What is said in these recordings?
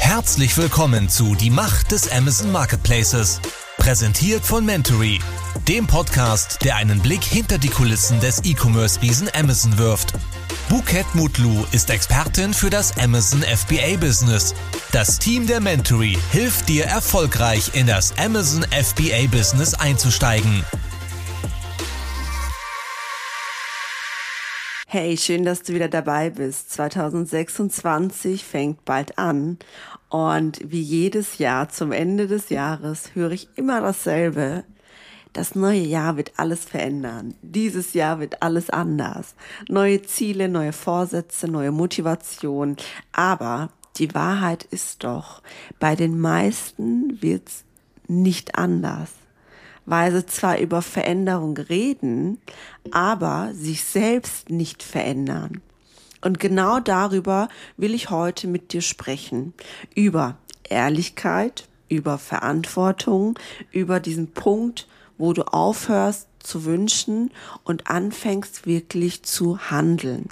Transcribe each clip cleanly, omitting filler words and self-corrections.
Herzlich willkommen zu Die Macht des Amazon Marketplaces. Präsentiert von Mentory, dem Podcast, der einen Blick hinter die Kulissen des E-Commerce-Riesen Amazon wirft. Buket Mutlu ist Expertin für das Amazon FBA-Business. Das Team der Mentory hilft dir, erfolgreich in das Amazon FBA-Business einzusteigen. Hey, schön, dass du wieder dabei bist. 2026 fängt bald an und wie jedes Jahr zum Ende des Jahres höre ich immer dasselbe. Das neue Jahr wird alles verändern. Dieses Jahr wird alles anders. Neue Ziele, neue Vorsätze, neue Motivation. Aber die Wahrheit ist doch, bei den meisten wird's nicht anders. Weil sie zwar über Veränderung reden, aber sich selbst nicht verändern. Und genau darüber will ich heute mit dir sprechen. Über Ehrlichkeit, über Verantwortung, über diesen Punkt, wo du aufhörst zu wünschen und anfängst wirklich zu handeln.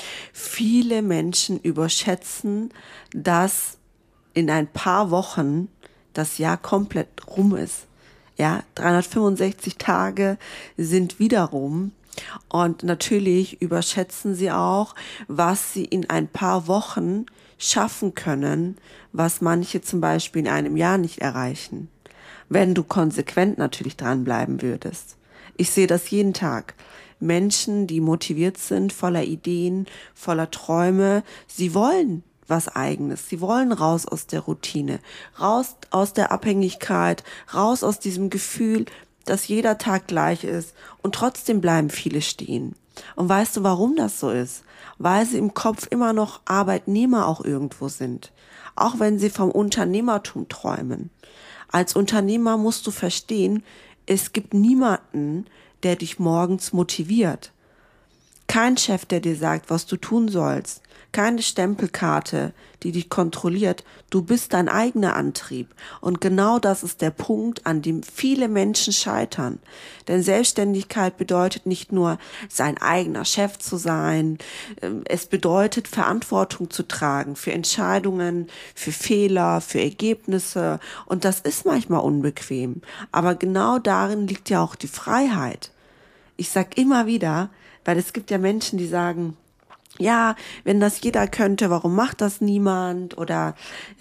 Viele Menschen überschätzen, dass in ein paar Wochen das Jahr komplett rum ist. Ja, 365 Tage sind wieder rum und natürlich überschätzen sie auch, was sie in ein paar Wochen schaffen können, was manche zum Beispiel in einem Jahr nicht erreichen. Wenn du konsequent natürlich dranbleiben würdest. Ich sehe das jeden Tag. Menschen, die motiviert sind, voller Ideen, voller Träume, sie wollen was Eigenes. Sie wollen raus aus der Routine, raus aus der Abhängigkeit, raus aus diesem Gefühl, dass jeder Tag gleich ist und trotzdem bleiben viele stehen. Und weißt du, warum das so ist? Weil sie im Kopf immer noch Arbeitnehmer auch irgendwo sind. Auch wenn sie vom Unternehmertum träumen. Als Unternehmer musst du verstehen, es gibt niemanden, der dich morgens motiviert. Kein Chef, der dir sagt, was du tun sollst. Keine Stempelkarte, die dich kontrolliert. Du bist dein eigener Antrieb. Und genau das ist der Punkt, an dem viele Menschen scheitern. Denn Selbstständigkeit bedeutet nicht nur, sein eigener Chef zu sein. Es bedeutet, Verantwortung zu tragen für Entscheidungen, für Fehler, für Ergebnisse. Und das ist manchmal unbequem. Aber genau darin liegt ja auch die Freiheit. Ich sag immer wieder, weil es gibt ja Menschen, die sagen, ja, wenn das jeder könnte, warum macht das niemand? Oder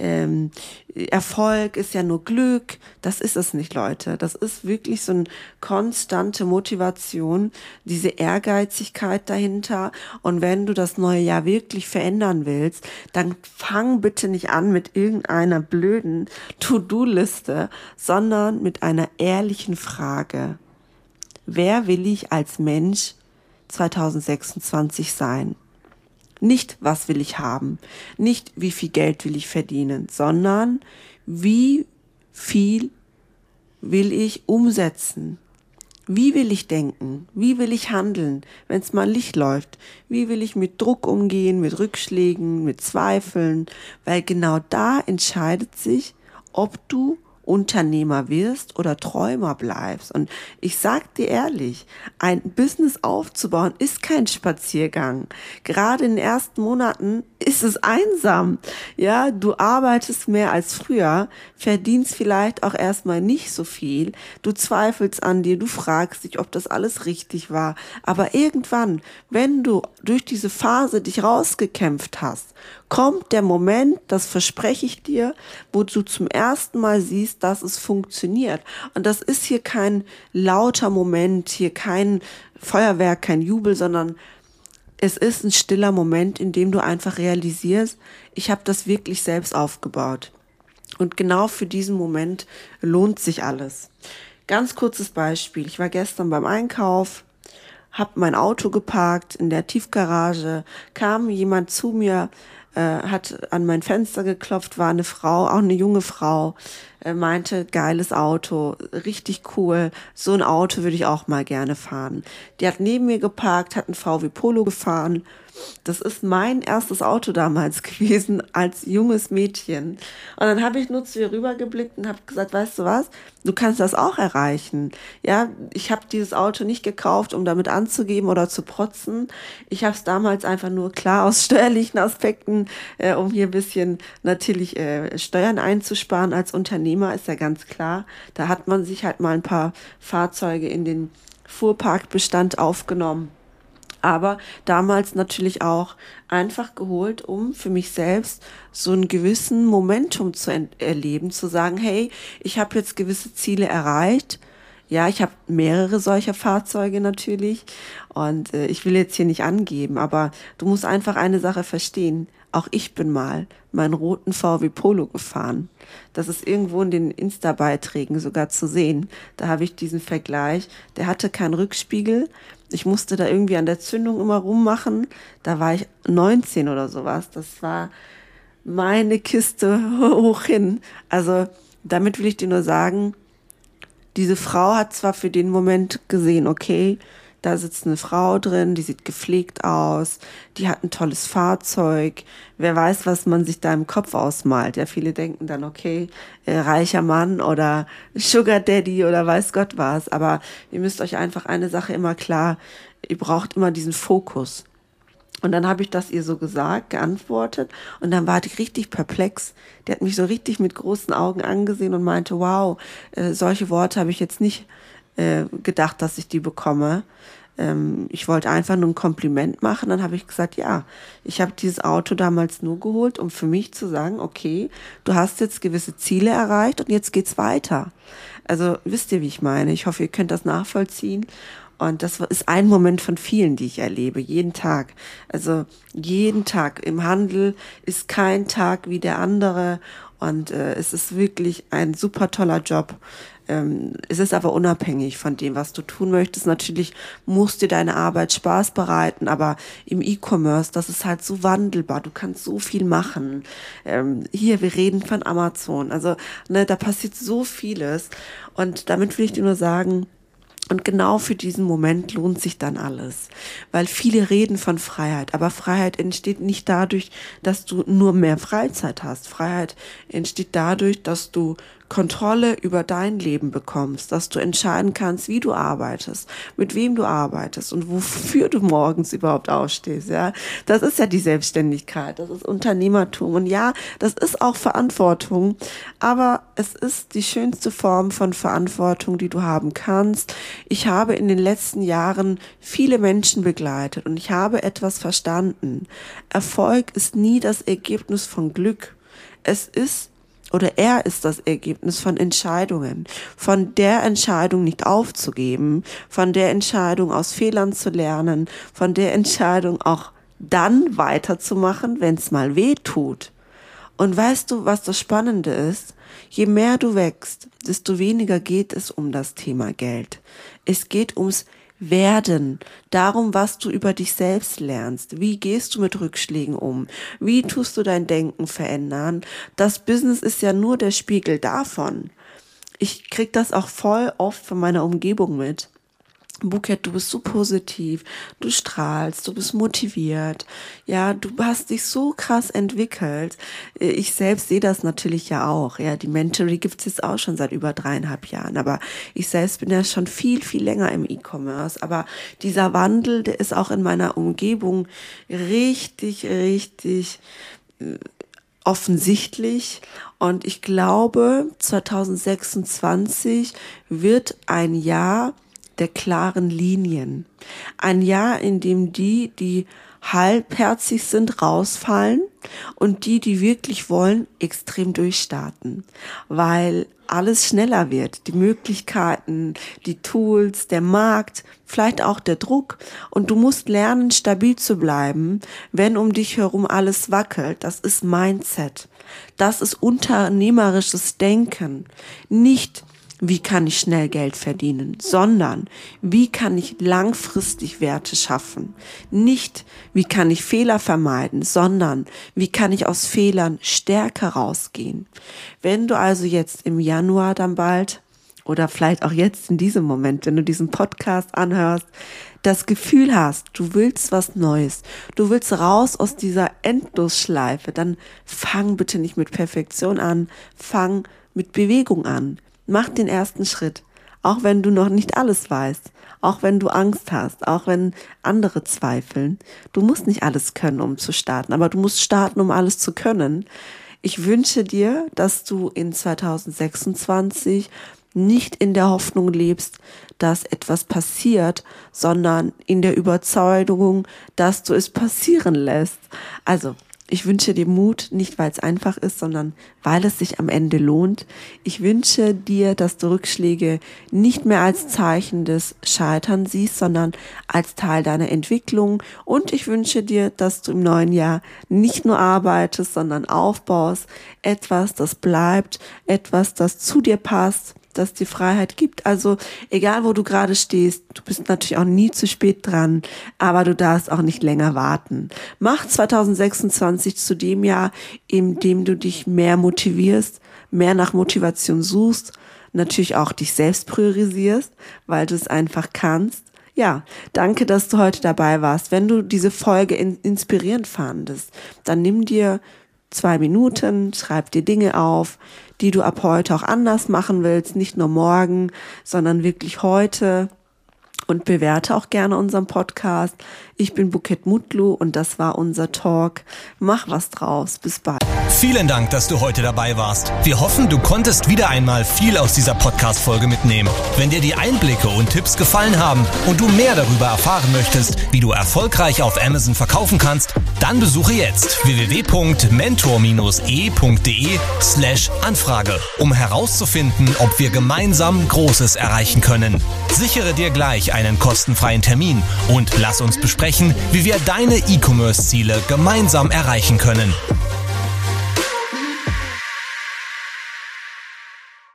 Erfolg ist ja nur Glück. Das ist es nicht, Leute. Das ist wirklich so eine konstante Motivation, diese Ehrgeizigkeit dahinter. Und wenn du das neue Jahr wirklich verändern willst, dann fang bitte nicht an mit irgendeiner blöden To-Do-Liste, sondern mit einer ehrlichen Frage. Wer will ich als Mensch 2026 sein? Nicht, was will ich haben, nicht, wie viel Geld will ich verdienen, sondern wie viel will ich umsetzen? Wie will ich denken? Wie will ich handeln, wenn es mal Licht läuft? Wie will ich mit Druck umgehen, mit Rückschlägen, mit Zweifeln? Weil genau da entscheidet sich, ob du Unternehmer wirst oder Träumer bleibst. Und ich sag dir ehrlich, ein Business aufzubauen ist kein Spaziergang. Gerade in den ersten Monaten ist es einsam. Ja, du arbeitest mehr als früher, verdienst vielleicht auch erstmal nicht so viel. Du zweifelst an dir, du fragst dich, ob das alles richtig war. Aber irgendwann, wenn du durch diese Phase dich rausgekämpft hast, kommt der Moment, das verspreche ich dir, wo du zum ersten Mal siehst, dass es funktioniert. Und das ist hier kein lauter Moment, hier kein Feuerwerk, kein Jubel, sondern es ist ein stiller Moment, in dem du einfach realisierst, ich habe das wirklich selbst aufgebaut. Und genau für diesen Moment lohnt sich alles. Ganz kurzes Beispiel. Ich war gestern beim Einkauf, habe mein Auto geparkt in der Tiefgarage, kam jemand zu mir, hat an mein Fenster geklopft, war eine Frau, auch eine junge Frau, meinte, geiles Auto, richtig cool, so ein Auto würde ich auch mal gerne fahren. Die hat neben mir geparkt, hat einen VW Polo gefahren. Das ist mein erstes Auto damals gewesen als junges Mädchen. Und dann habe ich nur zu ihr rübergeblickt und habe gesagt, weißt du was, du kannst das auch erreichen. Ja, ich habe dieses Auto nicht gekauft, um damit anzugeben oder zu protzen. Ich habe es damals einfach nur klar aus steuerlichen Aspekten, um hier ein bisschen natürlich Steuern einzusparen. Als Unternehmer ist ja ganz klar, da hat man sich halt mal ein paar Fahrzeuge in den Fuhrparkbestand aufgenommen. Aber damals natürlich auch einfach geholt, um für mich selbst so einen gewissen Momentum zu erleben, zu sagen, hey, ich habe jetzt gewisse Ziele erreicht. Ja, ich habe mehrere solcher Fahrzeuge natürlich und ich will jetzt hier nicht angeben, aber du musst einfach eine Sache verstehen. Auch ich bin mal meinen roten VW Polo gefahren. Das ist irgendwo in den Insta-Beiträgen sogar zu sehen. Da habe ich diesen Vergleich. Der hatte keinen Rückspiegel. Ich musste da irgendwie an der Zündung immer rummachen. Da war ich 19 oder sowas. Das war meine Kiste hoch hin. Also damit will ich dir nur sagen, diese Frau hat zwar für den Moment gesehen, okay, da sitzt eine Frau drin, die sieht gepflegt aus, die hat ein tolles Fahrzeug. Wer weiß, was man sich da im Kopf ausmalt. Ja, viele denken dann, okay, reicher Mann oder Sugar Daddy oder weiß Gott was. Aber ihr müsst euch einfach eine Sache immer klar, ihr braucht immer diesen Fokus. Und dann habe ich das ihr so gesagt, geantwortet und dann war die richtig perplex. Die hat mich so richtig mit großen Augen angesehen und meinte, wow, solche Worte habe ich jetzt nicht gedacht, dass ich die bekomme. Ich wollte einfach nur ein Kompliment machen. Dann habe ich gesagt, ja, ich habe dieses Auto damals nur geholt, um für mich zu sagen, okay, du hast jetzt gewisse Ziele erreicht und jetzt geht's weiter. Also wisst ihr, wie ich meine? Ich hoffe, ihr könnt das nachvollziehen. Und das ist ein Moment von vielen, die ich erlebe, jeden Tag. Also jeden Tag im Handel ist kein Tag wie der andere. Und es ist wirklich ein super toller Job. Es ist aber unabhängig von dem, was du tun möchtest. Natürlich muss dir deine Arbeit Spaß bereiten, aber im E-Commerce, das ist halt so wandelbar. Du kannst so viel machen. Hier, wir reden von Amazon. Also da passiert so vieles. Und damit will ich dir nur sagen, und genau für diesen Moment lohnt sich dann alles. Weil viele reden von Freiheit, aber Freiheit entsteht nicht dadurch, dass du nur mehr Freizeit hast. Freiheit entsteht dadurch, dass du Kontrolle über dein Leben bekommst, dass du entscheiden kannst, wie du arbeitest, mit wem du arbeitest und wofür du morgens überhaupt aufstehst, ja. Das ist ja die Selbstständigkeit, das ist Unternehmertum und ja, das ist auch Verantwortung, aber es ist die schönste Form von Verantwortung, die du haben kannst. Ich habe in den letzten Jahren viele Menschen begleitet und ich habe etwas verstanden. Erfolg ist nie das Ergebnis von Glück. Er ist das Ergebnis von Entscheidungen, von der Entscheidung nicht aufzugeben, von der Entscheidung aus Fehlern zu lernen, von der Entscheidung auch dann weiterzumachen, wenn es mal weh tut. Und weißt du, was das Spannende ist? Je mehr du wächst, desto weniger geht es um das Thema Geld. Es geht ums Werden, darum, was du über dich selbst lernst. Wie gehst du mit Rückschlägen um? Wie tust du dein Denken verändern? Das Business ist ja nur der Spiegel davon. Ich krieg das auch voll oft von meiner Umgebung mit. Buket, du bist so positiv, du strahlst, du bist motiviert, ja, du hast dich so krass entwickelt. Ich selbst sehe das natürlich ja auch, ja, die Mentory gibt's jetzt auch schon seit über 3,5 Jahren, aber ich selbst bin ja schon viel, viel länger im E-Commerce, aber dieser Wandel, der ist auch in meiner Umgebung richtig, richtig offensichtlich und ich glaube, 2026 wird ein Jahr der klaren Linien. Ein Jahr, in dem die halbherzig sind, rausfallen und die wirklich wollen, extrem durchstarten. Weil alles schneller wird. Die Möglichkeiten, die Tools, der Markt, vielleicht auch der Druck. Und du musst lernen, stabil zu bleiben, wenn um dich herum alles wackelt. Das ist Mindset. Das ist unternehmerisches Denken. Nicht wie kann ich schnell Geld verdienen, sondern wie kann ich langfristig Werte schaffen. Nicht, wie kann ich Fehler vermeiden, sondern wie kann ich aus Fehlern stärker rausgehen. Wenn du also jetzt im Januar dann bald oder vielleicht auch jetzt in diesem Moment, wenn du diesen Podcast anhörst, das Gefühl hast, du willst was Neues, du willst raus aus dieser Endlosschleife, dann fang bitte nicht mit Perfektion an, fang mit Bewegung an. Mach den ersten Schritt, auch wenn du noch nicht alles weißt, auch wenn du Angst hast, auch wenn andere zweifeln. Du musst nicht alles können, um zu starten, aber du musst starten, um alles zu können. Ich wünsche dir, dass du in 2026 nicht in der Hoffnung lebst, dass etwas passiert, sondern in der Überzeugung, dass du es passieren lässt. Also, ich wünsche dir Mut, nicht weil es einfach ist, sondern weil es sich am Ende lohnt. Ich wünsche dir, dass du Rückschläge nicht mehr als Zeichen des Scheiterns siehst, sondern als Teil deiner Entwicklung. Und ich wünsche dir, dass du im neuen Jahr nicht nur arbeitest, sondern aufbaust. Etwas, das bleibt, etwas, das zu dir passt, das dir Freiheit gibt. Also egal, wo du gerade stehst, du bist natürlich auch nie zu spät dran, aber du darfst auch nicht länger warten. Mach 2026 zu dem Jahr, in dem du dich mehr motivierst, mehr nach Motivation suchst, natürlich auch dich selbst priorisierst, weil du es einfach kannst. Ja, danke, dass du heute dabei warst. Wenn du diese Folge inspirierend fandest, dann nimm dir 2 Minuten, schreib dir Dinge auf, die du ab heute auch anders machen willst, nicht nur morgen, sondern wirklich heute, und bewerte auch gerne unseren Podcast. Ich bin Buket Mutlu und das war unser Talk. Mach was draus. Bis bald. Vielen Dank, dass du heute dabei warst. Wir hoffen, du konntest wieder einmal viel aus dieser Podcast-Folge mitnehmen. Wenn dir die Einblicke und Tipps gefallen haben und du mehr darüber erfahren möchtest, wie du erfolgreich auf Amazon verkaufen kannst, dann besuche jetzt www.mentor-e.de/Anfrage, um herauszufinden, ob wir gemeinsam Großes erreichen können. Sichere dir gleich einen kostenfreien Termin und lass uns besprechen, wie wir deine E-Commerce-Ziele gemeinsam erreichen können.